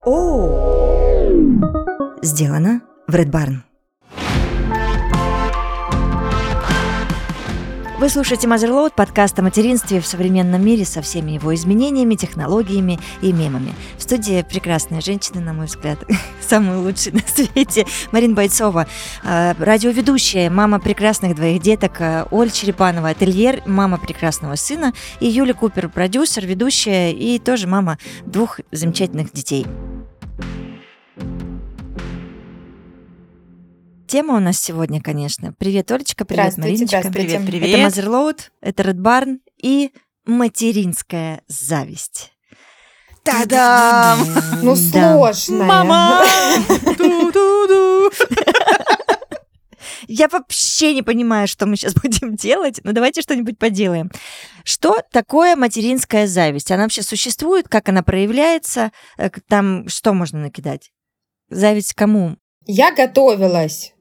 Сделано в Red Barn. Вы слушаете Motherload, подкаст о материнстве в современном мире со всеми его изменениями, технологиями и мемами. В студии прекрасная женщина, на мой взгляд, самая лучшая на свете, Марина Бойцова, радиоведущая, мама прекрасных двоих деток, Оль Черепанова, ательер, мама прекрасного сына, и Юля Купер, продюсер, ведущая и тоже мама двух замечательных детей. Тема у нас сегодня, конечно. Привет, Олечка, привет, Мариночка. Здравствуйте. Привет. Это Motherload, это Red Barn и материнская зависть. Та-дам! Ну, сложная. Мама! Ду-ду-ду! Я вообще не понимаю, что мы сейчас будем делать, но давайте что-нибудь поделаем. Что такое материнская зависть? Она вообще существует? Как она проявляется? Там что можно накидать? Зависть кому? Я готовилась.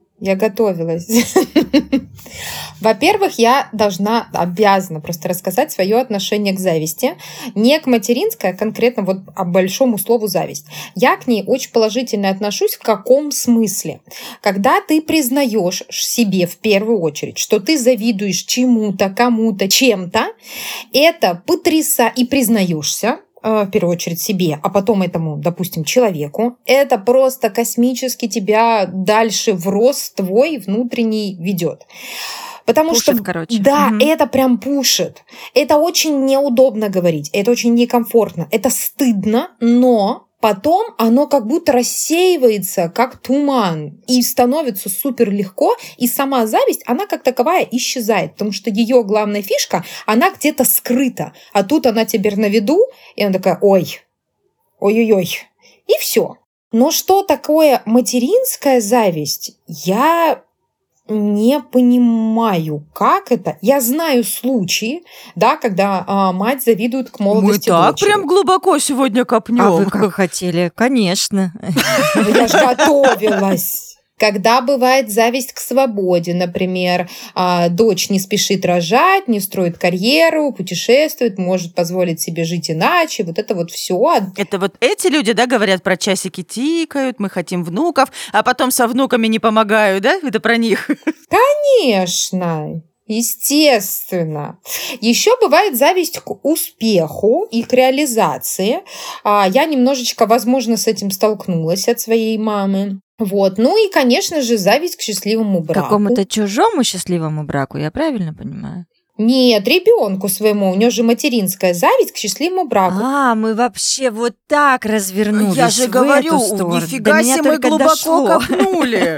Во-первых, я обязана просто рассказать свое отношение к зависти. Не к материнской, а конкретно вот о большому слову зависть. Я к ней очень положительно отношусь. В каком смысле? Когда ты признаешь себе в первую очередь, что ты завидуешь чему-то, кому-то, чем-то, это потрясающе, и признаешься, в первую очередь себе, а потом этому, допустим, человеку, это просто космически тебя дальше в рост твой внутренний ведет. Потому пушит, что, короче. Да, это прям пушит. Это очень неудобно говорить, это очень некомфортно, это стыдно, но потом оно как будто рассеивается, как туман, и становится супер легко, и сама зависть, она как таковая исчезает, потому что ее главная фишка, она где-то скрыта, а тут она теперь на виду, и она такая, ой-ой-ой, и все. Но что такое материнская зависть, я не понимаю, как это. Я знаю случаи, да, когда мать завидует к молодости дочери. Мы так прям глубоко сегодня копнем. А вы как хотели? Конечно. Я же готовилась. Когда бывает зависть к свободе, например, дочь не спешит рожать, не строит карьеру, путешествует, может позволить себе жить иначе, вот это вот все. Это вот эти люди, да, говорят про часики тикают, мы хотим внуков, а потом со внуками не помогают, да? Это про них? Конечно. Естественно. Еще бывает зависть к успеху и к реализации. Я немножечко, возможно, с этим столкнулась от своей мамы. Вот. Ну и, конечно же, зависть к счастливому браку. К какому-то чужому счастливому браку, я правильно понимаю? Нет, ребенку своему. У нее же материнская зависть к счастливому браку. Мы вообще вот так развернулись. Я же в говорю, эту сторону. нифига себе мы глубоко копнули.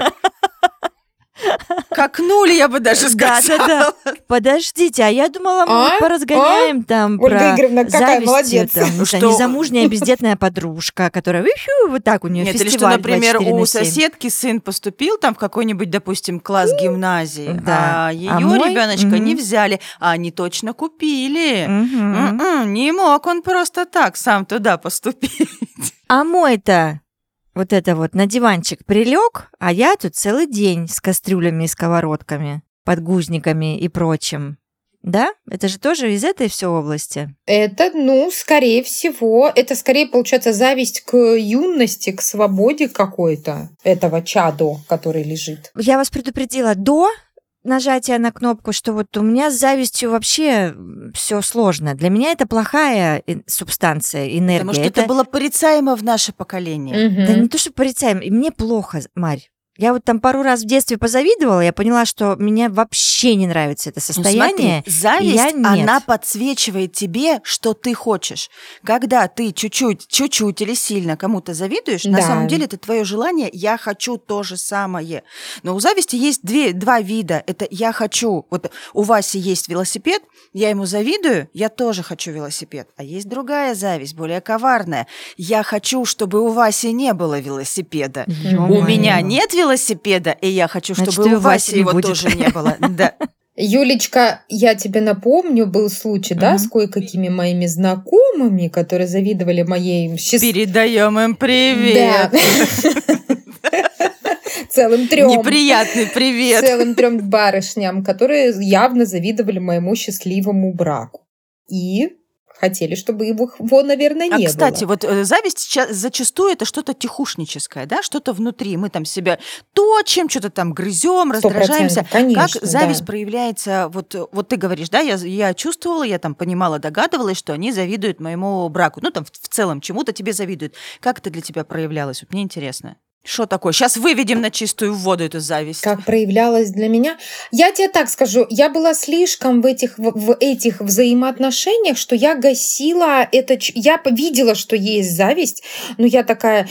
Копнули, я бы даже сказала. Да. Подождите, а я думала, мы поразгоняем там Ольга про Игоревна, какая завистью. молодец. Там, что незамужняя бездетная подружка, которая вот так у нее фестиваль. Нет, или что, например, у соседки сын поступил там в какой-нибудь, допустим, класс гимназии, а ее ребеночка не взяли, а они точно купили. Не мог он просто так сам туда поступить. А мой-то вот это вот на диванчик прилег, а я тут целый день с кастрюлями и сковородками, подгузниками и прочим. Да? Это же тоже из этой всей области? Это, скорее всего, это скорее, получается, зависть к юности, к свободе какой-то этого чадо, который лежит. Я вас предупредила до нажатия на кнопку, что вот у меня с завистью вообще все сложно. Для меня это плохая субстанция, энергия. Потому что это было порицаемо в наше поколение. Угу. Да не то, что порицаемо. И мне плохо, Марь. Я вот там пару раз в детстве позавидовала, я поняла, что мне вообще не нравится это состояние. Смотри, зависть, она подсвечивает тебе, что ты хочешь. Когда ты чуть-чуть или сильно кому-то завидуешь, на самом деле это твое желание «я хочу то же самое». Но у зависти есть два вида. Это «я хочу». Вот у Васи есть велосипед, я ему завидую, я тоже хочу велосипед. А есть другая зависть, более коварная. Я хочу, чтобы у Васи не было велосипеда. У меня нет велосипеда, и я хочу, чтобы у Васи его тоже не было. Да. Юлечка, я тебе напомню, был случай, да, с кое-какими моими знакомыми, которые завидовали моей счастливой... Передаем им привет. Целым 3. Неприятный привет. Целым 3 барышням, которые явно завидовали моему счастливому браку. И хотели, чтобы его, наверное, не было. Кстати, вот зависть зачастую это что-то тихушническое, да, что-то внутри. Мы там себя точим, что-то там грызем, раздражаемся. Конечно, как зависть проявляется? Вот ты говоришь, да, я чувствовала, я там понимала, догадывалась, что они завидуют моему браку. Ну, там в целом чему-то тебе завидуют. Как это для тебя проявлялось? Вот мне интересно. Что такое? Сейчас выведем на чистую воду эту зависть. Как проявлялась для меня? Я тебе так скажу, я была слишком в этих взаимоотношениях, что я гасила это. Я видела, что есть зависть, но я такая...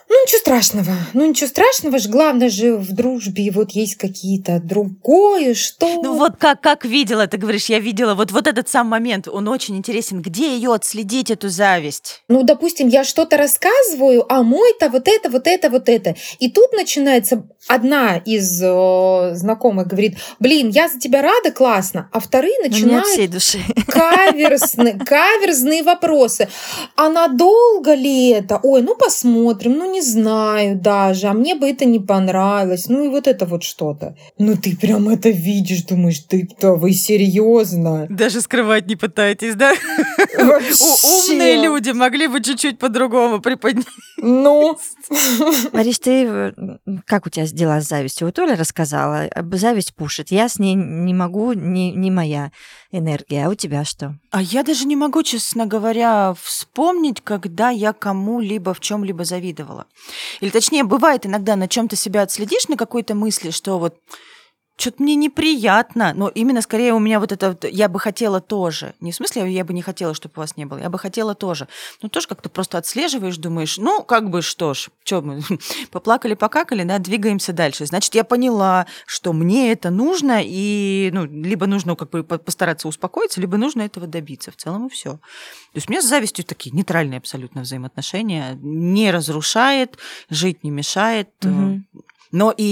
ничего страшного же, главное же в дружбе вот есть какие-то другое, что... Ну вот как видела, ты говоришь, я видела вот этот сам момент, он очень интересен. Где ее отследить, эту зависть? Ну, допустим, я что-то рассказываю, а мой-то вот это. И тут начинается одна из знакомых говорит, блин, я за тебя рада, классно, а вторые начинают всей души. каверзные вопросы. А надолго ли это? Ой, ну посмотрим, не знаю даже, а мне бы это не понравилось. Ну и вот это вот что-то. Ну ты прям это видишь, думаешь, вы серьезно? Даже скрывать не пытаетесь, да? Умные люди могли бы чуть-чуть по-другому преподнести. Ну. Мариш, ты как у тебя дела с завистью? Вот Оля рассказала, зависть пушит. Я с ней не могу, не моя энергия. А у тебя что? А я даже не могу, честно говоря, вспомнить, когда я кому-либо в чем-либо завидовала. Или точнее, бывает иногда на чем-то себя отследишь, на какой-то мысли, что вот что-то мне неприятно, но именно скорее у меня вот это я бы хотела тоже. Не в смысле, я бы не хотела, чтобы у вас не было, я бы хотела тоже. Но тоже как-то просто отслеживаешь, думаешь, ну, как бы что ж, что мы поплакали, покакали, да, двигаемся дальше. Значит, я поняла, что мне это нужно, и либо нужно как бы постараться успокоиться, либо нужно этого добиться. В целом и все. То есть у меня с завистью такие нейтральные абсолютно взаимоотношения. Не разрушает, жить не мешает. Угу. Но и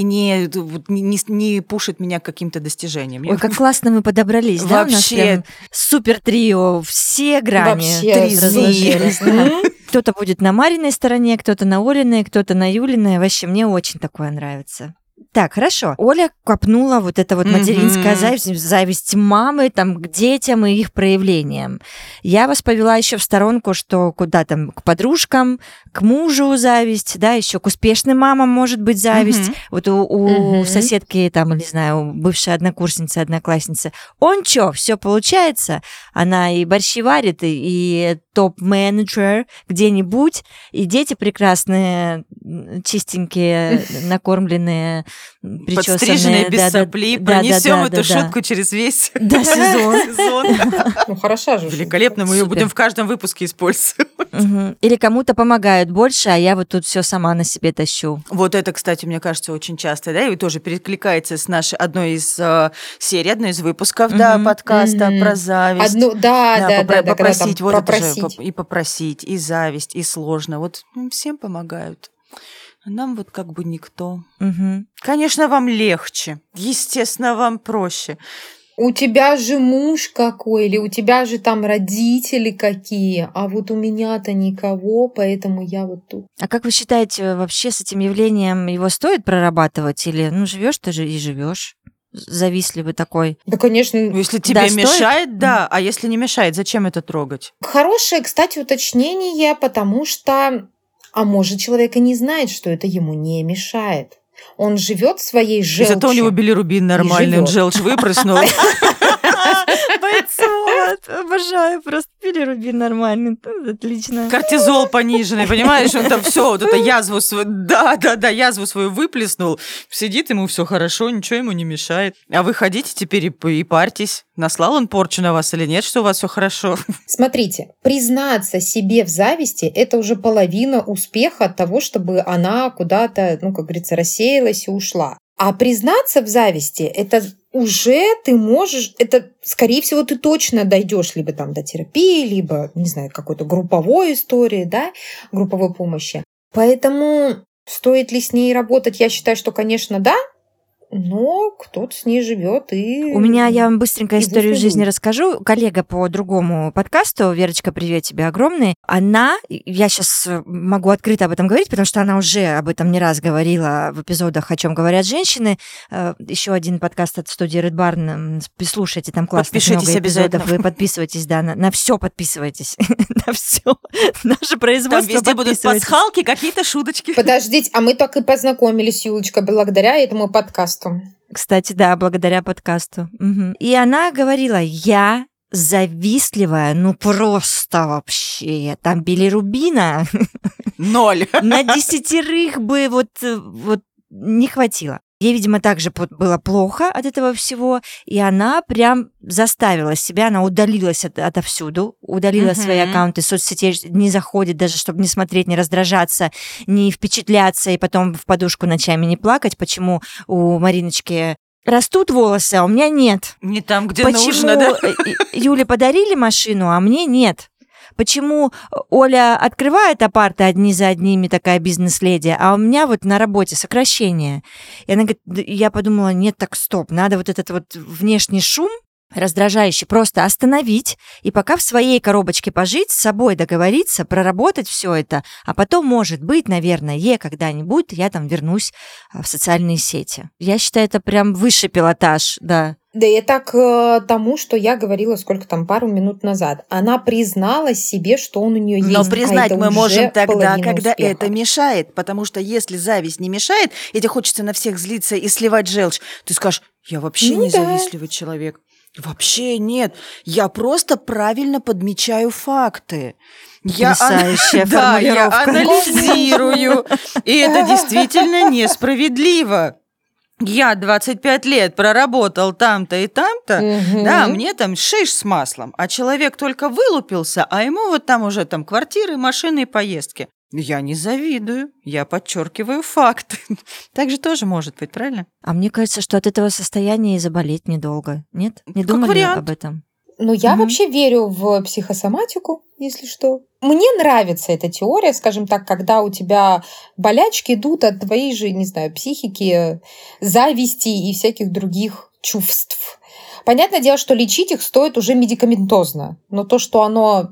не пушит меня к каким-то достижениям. Ой, как классно мы подобрались, да? Вообще. У нас прям супер трио, все грани Вообще, разложились. Кто-то будет на Мариной стороне, кто-то на Олиной, кто-то на Юлиной. Вообще, мне очень такое нравится. Так, хорошо. Оля копнула вот это вот материнская зависть мамы там, к детям и их проявлениям. Я вас повела еще в сторонку, что куда там к подружкам, к мужу зависть, да, еще к успешным мамам может быть зависть. Вот у соседки, там, не знаю, бывшей однокурсницы, одноклассницы, он что, все получается? Она и борщи варит, и топ-менеджер где-нибудь, и дети прекрасные, чистенькие, накормленные, причесанные. Подстриженные, без сопли. Пронесем эту шутку через весь сезон. Ну, хороша же. Великолепно, мы ее будем в каждом выпуске использовать. Или кому-то помогают больше, а я вот тут все сама на себе тащу. Вот это, кстати, мне кажется, очень часто, да, и тоже перекликается с нашей одной из серий, одной из выпусков, да, подкаста про зависть. Попросить, вот это же, и попросить, и зависть, и сложно. Вот всем помогают. А нам вот как бы никто. Конечно, вам легче. Естественно, вам проще. У тебя же муж какой, или у тебя же там родители какие, а вот у меня-то никого, поэтому я вот тут. А как вы считаете, вообще с этим явлением его стоит прорабатывать? Или, живешь ты же и живешь? Завистливый такой. Да, конечно. Если тебе мешает, да. А если не мешает, зачем это трогать? Хорошее, кстати, уточнение, потому что, а может, человек и не знает, что это ему не мешает. Он живет своей желчью. Зато у него билирубин нормальный, он желчь выпрыснул. Бойцоват, обожаю, просто билирубин нормальный, отлично. Кортизол пониженный, понимаешь, он там все, вот это язву свою, язву свою выплеснул, сидит, ему все хорошо, ничего ему не мешает. А вы ходите теперь и парьтесь, наслал он порчу на вас или нет, что у вас все хорошо? Смотрите, признаться себе в зависти – это уже половина успеха от того, чтобы она куда-то, как говорится, рассеялась и ушла. А признаться в зависти – это уже ты можешь, это, скорее всего, ты точно дойдешь либо там до терапии, либо, не знаю, какой-то групповой истории, да, групповой помощи. Поэтому стоит ли с ней работать? Я считаю, что, конечно, да. но кто-то с ней живет и... У меня, я вам быстренько историю жизни расскажу. Коллега по другому подкасту, Верочка, привет тебе огромный, она, я сейчас могу открыто об этом говорить, потому что она уже об этом не раз говорила в эпизодах «О чем говорят женщины». Еще один подкаст от студии Red Barn, слушайте, там классных много эпизодов. Вы подписывайтесь, да, на все подписывайтесь, на все. Наше производство. Там везде будут пасхалки, какие-то шуточки. Подождите, а мы так и познакомились, Юлечка, благодаря этому подкасту. Кстати, да, благодаря подкасту. Угу. И она говорила, я завистливая, ну просто вообще. Там билирубина 0. На 10 бы вот не хватило. Ей, видимо, также было плохо от этого всего, и она прям заставила себя, она удалилась отовсюду, удалила свои аккаунты соцсетей, не заходит даже, чтобы не смотреть, не раздражаться, не впечатляться и потом в подушку ночами не плакать, почему у Мариночки растут волосы, а у меня нет. Не там, где почему нужно, да? Юле подарили машину, а мне нет. Почему Оля открывает апарты одни за одними, такая бизнес-леди, а у меня вот на работе сокращение. И она говорит, я подумала, нет, так стоп, надо вот этот вот внешний шум раздражающий просто остановить и пока в своей коробочке пожить, с собой договориться, проработать все это, а потом, может быть, наверное, когда-нибудь я там вернусь в социальные сети. Я считаю, это прям высший пилотаж, да. Да и так тому, что я говорила сколько там, пару минут назад. Она призналась себе, что он у нее есть. Но признать мы можем тогда, когда успеха. это мешает. Потому что если зависть не мешает, и тебе хочется на всех злиться и сливать желчь, ты скажешь, я вообще не завистливый человек. Вообще нет. Я просто правильно подмечаю факты. Потрясающая формулировка. Я анализирую. И это действительно несправедливо. Я 25 лет проработал там-то и там-то, да, мне там шиш с маслом, а человек только вылупился, а ему вот там уже там квартиры, машины и поездки. Я не завидую, я подчеркиваю факты. Так же тоже может быть, правильно? А мне кажется, что от этого состояния и заболеть недолго. Нет? Не Как думали вариант. об этом? Ну, я вообще верю в психосоматику, если что. Мне нравится эта теория, скажем так, когда у тебя болячки идут от твоей же, не знаю, психики, зависти и всяких других чувств. Понятное дело, что лечить их стоит уже медикаментозно, но то, что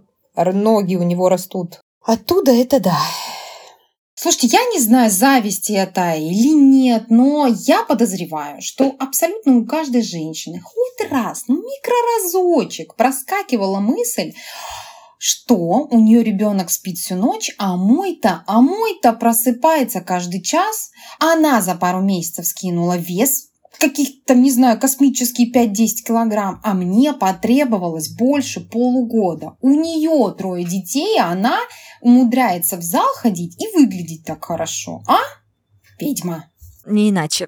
ноги у него растут оттуда, это да. Слушайте, я не знаю, зависть это или нет, но я подозреваю, что абсолютно у каждой женщины хоть раз, микроразочек проскакивала мысль, что у нее ребенок спит всю ночь, а мой-то просыпается каждый час. Она за пару месяцев скинула вес, каких-то, не знаю, космические 5-10 килограмм, а мне потребовалось больше полугода. У нее 3 детей, а она умудряется в зал ходить и выглядеть так хорошо. А? Ведьма. Не иначе.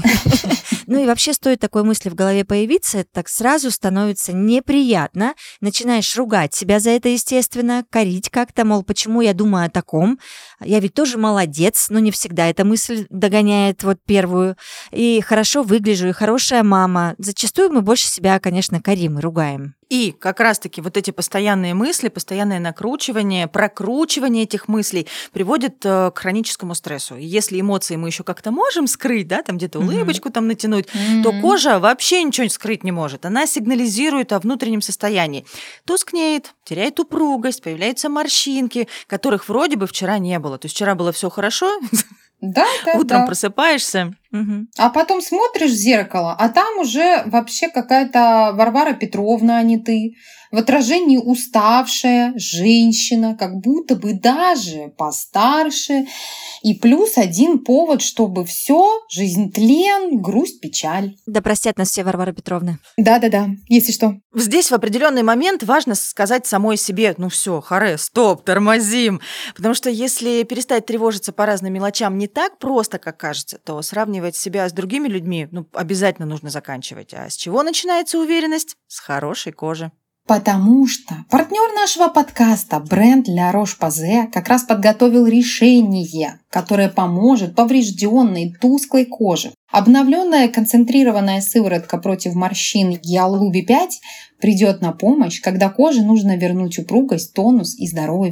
Ну и вообще стоит такой мысли в голове появиться, так сразу становится неприятно. Начинаешь ругать себя за это, естественно, корить как-то, мол, почему я думаю о таком. Я ведь тоже молодец, но не всегда эта мысль догоняет вот первую. И хорошо выгляжу, и хорошая мама. Зачастую мы больше себя, конечно, корим и ругаем. И как раз-таки вот эти постоянные мысли, постоянное накручивание, прокручивание этих мыслей приводит к хроническому стрессу. И если эмоции мы еще как-то можем скрыть, да, там где-то улыбочку там натянуть, то кожа вообще ничего скрыть не может. Она сигнализирует о внутреннем состоянии. Тускнеет, теряет упругость, появляются морщинки, которых вроде бы вчера не было. То есть вчера было все хорошо, Да, утром просыпаешься. А потом смотришь в зеркало, а там уже вообще какая-то Варвара Петровна, а не ты. В отражении уставшая женщина, как будто бы даже постарше. И плюс один повод, чтобы все, жизнь тлен, грусть, печаль. Да простят нас все Варвара Петровна. Да-да-да, если что. Здесь в определенный момент важно сказать самой себе, ну все, харе, стоп, тормозим. Потому что если перестать тревожиться по разным мелочам не так просто, как кажется, то сравнивать себя с другими людьми обязательно нужно заканчивать. А с чего начинается уверенность? С хорошей кожи. Потому что партнер нашего подкаста, бренд La Roche-Posay, как раз подготовил решение, которое поможет поврежденной тусклой коже. Обновленная концентрированная сыворотка против морщин Гиалуби 5 придет на помощь, когда коже нужно вернуть упругость, тонус и здоровый вид.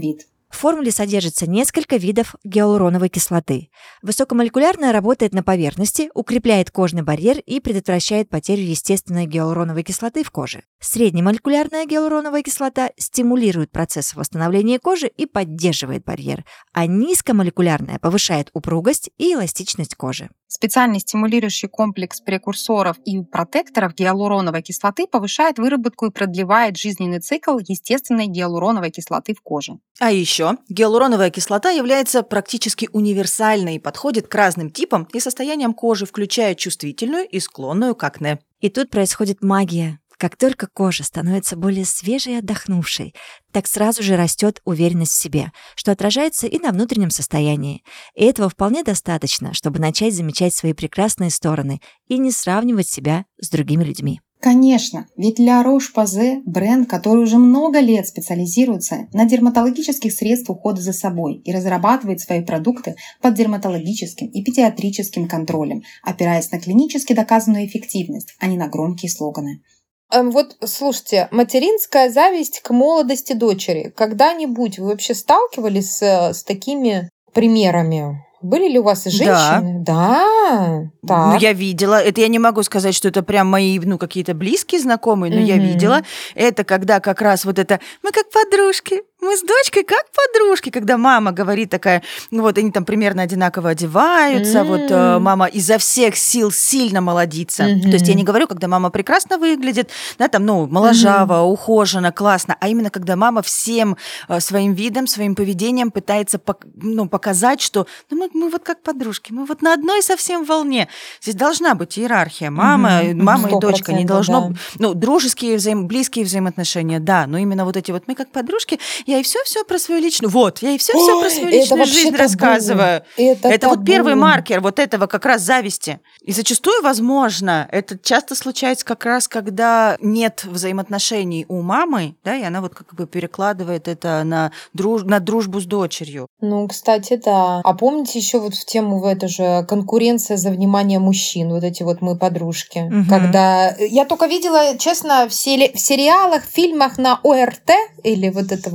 В формуле содержится несколько видов гиалуроновой кислоты. Высокомолекулярная работает на поверхности, укрепляет кожный барьер и предотвращает потерю естественной гиалуроновой кислоты в коже. Среднемолекулярная гиалуроновая кислота стимулирует процесс восстановления кожи и поддерживает барьер, а низкомолекулярная повышает упругость и эластичность кожи. Специальный стимулирующий комплекс прекурсоров и протекторов гиалуроновой кислоты повышает выработку и продлевает жизненный цикл естественной гиалуроновой кислоты в коже. А еще гиалуроновая кислота является практически универсальной и подходит к разным типам и состояниям кожи, включая чувствительную и склонную к акне. И тут происходит магия. Как только кожа становится более свежей и отдохнувшей, так сразу же растет уверенность в себе, что отражается и на внутреннем состоянии. И этого вполне достаточно, чтобы начать замечать свои прекрасные стороны и не сравнивать себя с другими людьми. Конечно, ведь Ля Рош-Посay – бренд, который уже много лет специализируется на дерматологических средствах ухода за собой и разрабатывает свои продукты под дерматологическим и педиатрическим контролем, опираясь на клинически доказанную эффективность, а не на громкие слоганы. Вот, слушайте, материнская зависть к молодости дочери. Когда-нибудь вы вообще сталкивались с такими примерами? Были ли у вас женщины? Да. Ну, я видела. Это я не могу сказать, что это прям мои, какие-то близкие знакомые, но я видела. Это когда как раз вот это «мы как подружки». Мы с дочкой как подружки, когда мама говорит такая, они там примерно одинаково одеваются, мама изо всех сил сильно молодится. То есть я не говорю, когда мама прекрасно выглядит, моложаво, ухоженно, классно, а именно когда мама всем своим видом, своим поведением пытается показать, что мы вот как подружки, мы вот на одной совсем волне. Здесь должна быть иерархия. Мама и дочка, не должно... Да. Дружеские, близкие взаимоотношения, да, но именно вот эти мы как подружки, я и все про свою личную... я и все про свою личную жизнь рассказываю. Это вот первый маркер вот этого как раз зависти. И зачастую, возможно, это часто случается как раз, когда нет взаимоотношений у мамы, да, и она перекладывает это на дружбу с дочерью. Кстати, да. А помните еще в тему в эту же конкуренция за внимание мужчин, вот эти мы подружки. Когда... Я только видела, честно, в сериалах, фильмах на ОРТ, или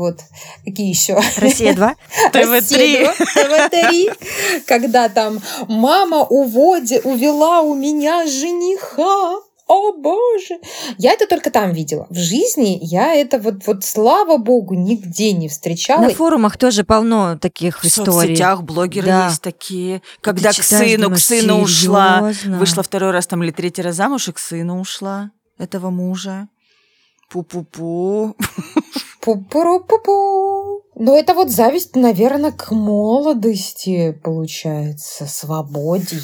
какие еще? Россия-2? ТВ-3. Когда там мама увела у меня жениха. О, боже! Я это только там видела. В жизни я это слава богу, нигде не встречала. На форумах тоже полно таких историй. В соцсетях блогеры есть такие. Когда к сыну ушла. Вышла второй раз или третий раз замуж, и к сыну ушла этого мужа. Пу-пу-пу. Пу-пу-пу-пу. Но это зависть, наверное, к молодости, получается, свободе.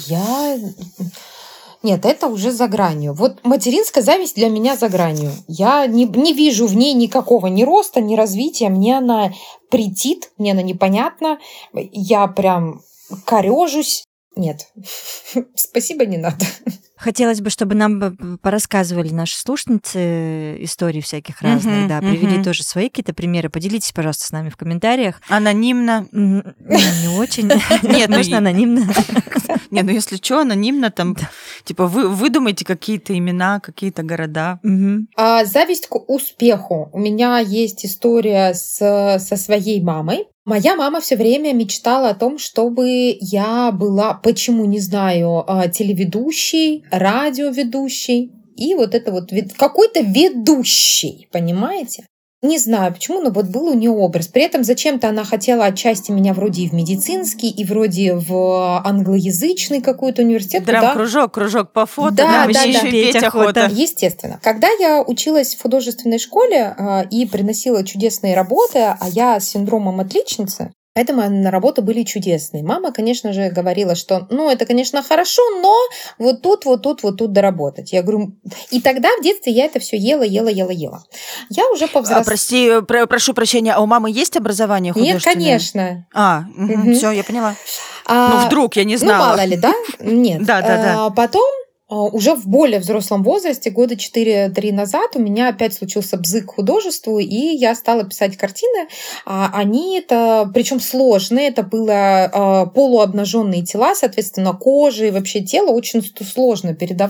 Нет, это уже за гранью. Материнская зависть для меня за гранью. Я не вижу в ней никакого ни роста, ни развития. Мне она претит, мне она непонятна. Я прям корёжусь. Нет, спасибо, не надо. Хотелось бы, чтобы нам порассказывали наши слушницы истории всяких разных, привели тоже свои какие-то примеры. Поделитесь, пожалуйста, с нами в комментариях. Анонимно. Не очень. Нет, можно анонимно. Не, если что, анонимно, вы выдумайте какие-то имена, какие-то города. Зависть к успеху. У меня есть история со своей мамой. Моя мама все время мечтала о том, чтобы я была, почему, не знаю, телеведущей, радиоведущей и какой-то ведущей, понимаете? Не знаю почему, но был у нее образ. При этом зачем-то она хотела отчасти меня вроде и в медицинский, и вроде в англоязычный какой-то университет. Кружок по фото. Да. Еще петь охота. Естественно. Когда я училась в художественной школе и приносила чудесные работы, а я с синдромом отличницы, поэтому на работу были чудесные. Мама, конечно же, говорила, что, это, конечно, хорошо, но вот тут доработать. Я говорю, и тогда в детстве я это все ела. Я уже повзрослела. Прошу прощения, а у мамы есть образование художественное? Нет, конечно. Все, я поняла. Вдруг, я не знала. Мало ли, да? Нет. Да. Потом уже в более взрослом возрасте, года 4-3 назад, у меня опять случился бзык к художеству, и я стала писать картины. Причем сложные, это было полуобнаженные тела, соответственно, кожа и вообще тело очень сложно передавать.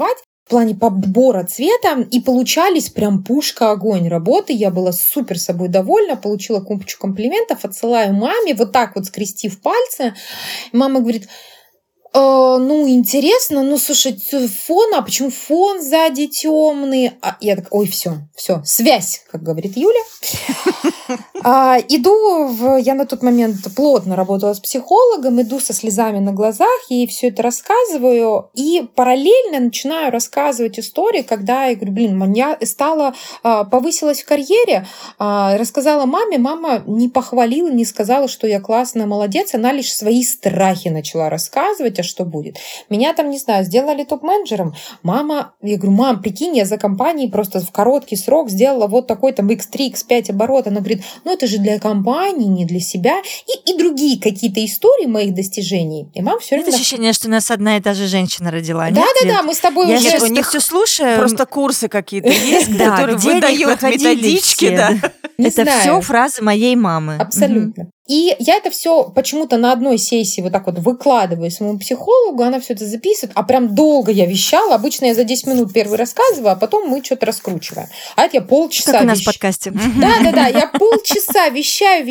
в плане подбора цвета, и получались прям пушка-огонь работы. Я была супер собой довольна, получила кучу комплиментов, отсылаю маме, вот так вот скрестив пальцы. Мама говорит: ну, интересно, ну, слушай, фон, а почему фон сзади темный? А я так, ой, все, связь, как говорит Юля. Я на тот момент плотно работала с психологом, иду со слезами на глазах, ей все это рассказываю, и параллельно начинаю рассказывать истории, когда я говорю, я повысилась в карьере, рассказала маме, мама не похвалила, не сказала, что я классная, молодец, она лишь свои страхи начала рассказывать, а что будет. Меня там, не знаю, сделали топ-менеджером, я говорю, мам, прикинь, я за компанией просто в короткий срок сделала вот такой там X3, X5 оборот, она говорит, ну это же для компании, не для себя, и другие какие-то истории моих достижений. И мама все время... Нет ощущения, что у нас одна и та же женщина родила. Да, мы с тобой я уже... Я не все слушаю. Просто курсы какие-то есть, которые выдают методички. Это все фразы моей мамы. Абсолютно. И я это все почему-то на одной сессии вот так вот выкладываю своему психологу, она все это записывает, а прям долго я вещала. Обычно я за 10 минут первый рассказываю, а потом мы что-то раскручиваем. А это я полчаса как у нас в подкасте. Да, я полчаса вещаю.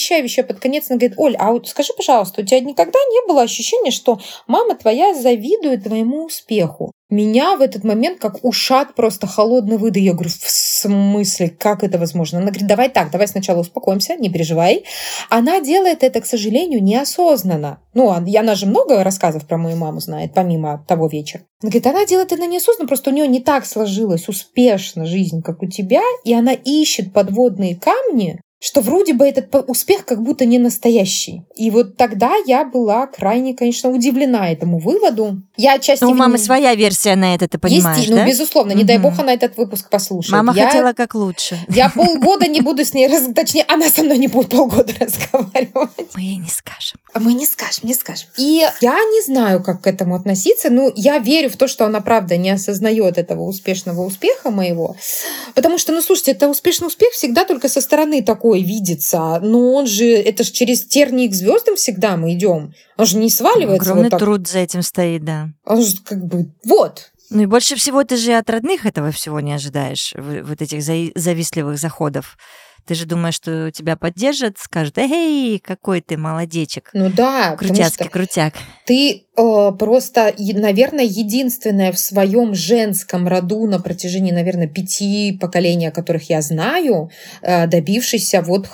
Под конец она говорит, Оль, а вот скажи, пожалуйста, у тебя никогда не было ощущения, что мама твоя завидует твоему успеху? Меня в этот момент как ушат просто холодный выдох. Я говорю, в смысле, как это возможно? Она говорит, давай сначала успокоимся, не переживай. Она делает это, к сожалению, неосознанно. Ну, она же много рассказов про мою маму знает, помимо того вечера. Она говорит, она делает это неосознанно, просто у нее не так сложилась успешно жизнь, как у тебя, и она ищет подводные камни, что вроде бы этот успех как будто не настоящий. И вот тогда я была крайне, конечно, удивлена этому выводу. Я отчасти... У мамы своя версия на это, ты понимаешь, есть, да? Ну, безусловно, не дай бог она этот выпуск послушает. Мама хотела как лучше. Я полгода не буду с ней... Точнее, она со мной не будет полгода разговаривать. Мы ей не скажем. Мы не скажем. И я не знаю, как к этому относиться, но я верю в то, что она, правда, не осознает этого успешного успеха моего. Потому что, слушайте, это успешный успех всегда только со стороны такой видится, но это же через тернии к звездам всегда мы идем. Он же не сваливается. Огромный труд за этим стоит, да. Он же как бы вот. Ну и больше всего ты же от родных этого всего не ожидаешь, вот этих завистливых заходов. Ты же думаешь, что тебя поддержат, скажут, эй, какой ты молодечек. Ну да. Крутяцкий крутяк. Ты просто, наверное, единственная в своем женском роду на протяжении, наверное, 5 поколений, о которых я знаю, добившийся вот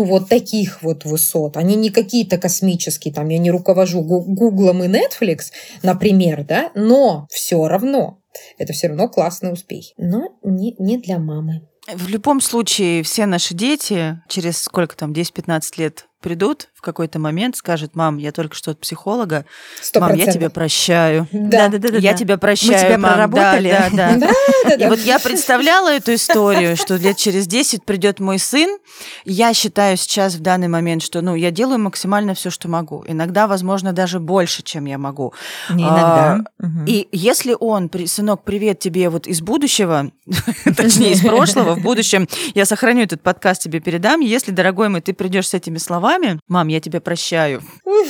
таких вот высот. Они не какие-то космические, там, я не руковожу Гуглом и Netflix, например, да, но все равно, это все равно классный успех. Но не для мамы. В любом случае, все наши дети через сколько там, 10-15 лет придут в какой-то момент, скажут, мам, я только что от психолога, 100%. Мам, я тебя прощаю. Да. Я тебя прощаю, мы тебя мам. проработали. Да. И вот я представляла эту историю, что лет через 10 придет мой сын. Я считаю сейчас в данный момент, что я делаю максимально все, что могу. Иногда, возможно, даже больше, чем я могу. Не иногда. И если он, сынок, привет тебе вот из будущего, точнее, из прошлого, в будущем, я сохраню этот подкаст, тебе передам. Если, дорогой мой, ты придешь с этими словами, мам, я тебя прощаю.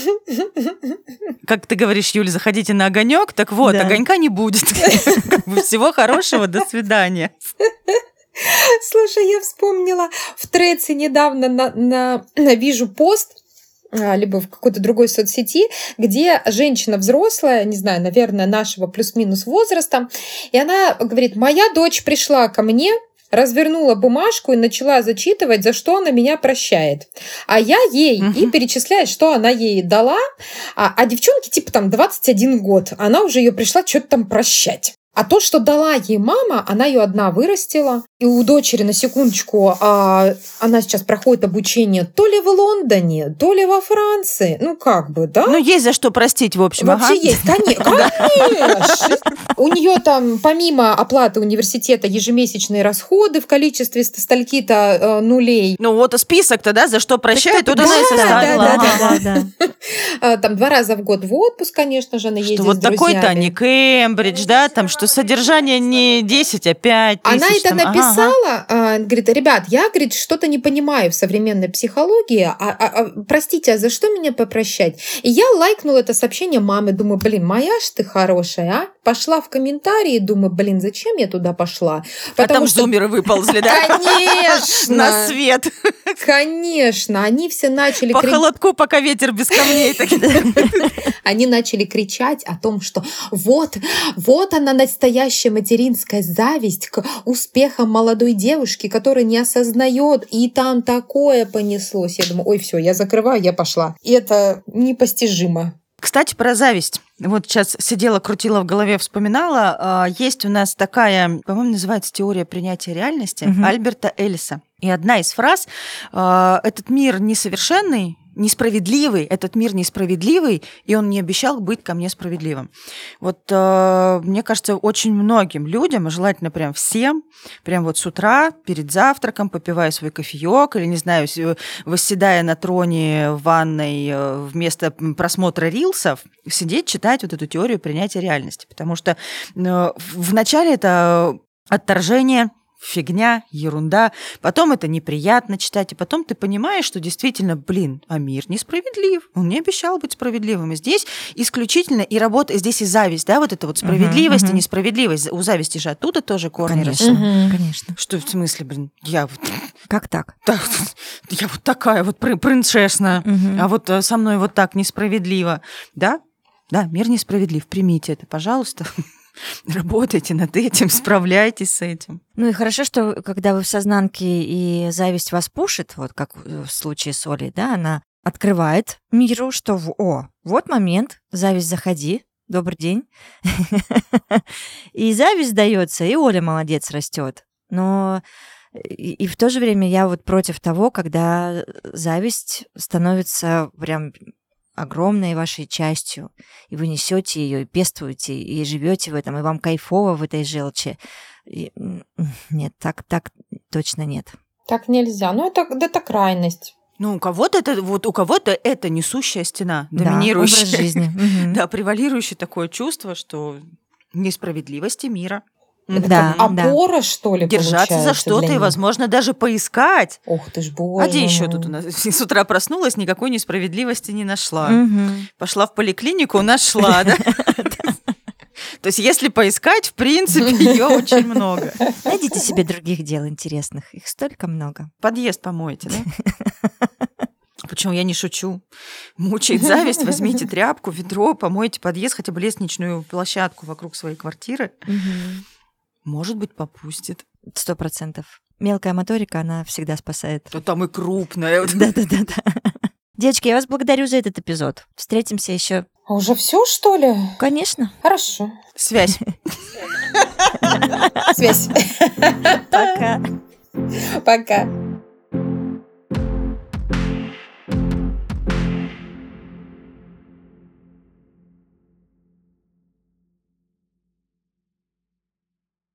Как ты говоришь, Юля, заходите на огонек. Так вот, да. Огонька не будет. Всего хорошего, до свидания. Слушай, я вспомнила, в Треце недавно вижу пост, либо в какой-то другой соцсети, где женщина взрослая, не знаю, наверное, нашего плюс-минус возраста, и она говорит, моя дочь пришла ко мне, развернула бумажку и начала зачитывать, за что она меня прощает. А я ей и перечисляет, что она ей дала, а девчонке типа там 21 год, она уже ее пришла что-то там прощать. А то, что дала ей мама, она ее одна вырастила. И у дочери, на секундочку, она сейчас проходит обучение то ли в Лондоне, то ли во Франции. Ну, как бы, да? Ну, есть за что простить, в общем. Вообще есть, конечно. У нее там, помимо оплаты университета, ежемесячные расходы в количестве стольки-то нулей. Ну, вот список-то, да, за что прощают, тут она и составила. Там 2 раза в год в отпуск, конечно же, она ездит с друзьями. Вот такой-то не Кембридж, да, там, что что содержание не 10, а 5 тысяч. Она это написала, говорит, ребят, я, говорит, что-то не понимаю в современной психологии, простите, а за что меня попрощать? И я лайкнула это сообщение мамы, думаю, блин, моя ж ты хорошая, а? Пошла в комментарии, думаю, блин, зачем я туда пошла? Потому там что... зумеры выползли, да? Конечно! На свет. Конечно, они все начали... По холодку, пока ветер без камней. Они начали кричать о том, что вот она настоящая материнская зависть к успехам молодой девушки, которая не осознает, и там такое понеслось. Я думаю, ой, все, я закрываю, я пошла. И это непостижимо. Кстати, про зависть. Вот сейчас сидела, крутила в голове, вспоминала. Есть у нас такая, по-моему, называется теория принятия реальности Альберта Эллиса. И одна из фраз «Этот мир несовершенный, несправедливый, этот мир несправедливый, и он не обещал быть ко мне справедливым». Вот мне кажется, очень многим людям, а желательно прям всем, прям вот с утра перед завтраком, попивая свой кофеек или, не знаю, восседая на троне в ванной вместо просмотра рилсов, сидеть, читать вот эту теорию принятия реальности. Потому что вначале это отторжение, фигня, ерунда, потом это неприятно читать, и потом ты понимаешь, что действительно, а мир несправедлив, он не обещал быть справедливым. И здесь исключительно и работа, здесь и зависть, да, вот это вот справедливость и несправедливость. У зависти же оттуда тоже корни растут. Конечно. Что в смысле, я вот... Как так? Да, я вот такая вот принцесса, а вот со мной вот так несправедливо. Да, мир несправедлив, примите это, пожалуйста. Работайте над этим, справляйтесь с этим. Ну и хорошо, что когда вы в сознанке и зависть вас пушит, вот как в случае с Олей, да, она открывает миру, что вот момент, зависть, заходи, добрый день. И зависть дается, и Оля молодец, растет. Но и в то же время я вот против того, когда зависть становится прям огромной вашей частью, и вы несете ее, и пестуете, и живете в этом, и вам кайфово в этой желчи. Нет, так точно нет. Так нельзя. Это крайность. Ну, у кого-то это несущая стена, доминирующая. Да, образ жизни. Да, превалирующее такое чувство, что несправедливости мира. Это опора, что ли, держаться за что-то и, возможно, даже поискать. Ох ты ж, боже. А где еще тут у нас? С утра проснулась, никакой несправедливости не нашла. Пошла в поликлинику, нашла, да? То есть, если поискать, в принципе, ее очень много. Найдите себе других дел интересных. Их столько много. Подъезд помойте, да? Почему я не шучу? Мучает зависть, возьмите тряпку, ведро, помойте подъезд, хотя бы лестничную площадку вокруг своей квартиры. Может быть, попустит. 100%. Мелкая моторика, она всегда спасает. А там и крупная. Да. Девочки, я вас благодарю за этот эпизод. Встретимся еще. А уже все, что ли? Конечно. Хорошо. Связь. Связь. Пока. Пока.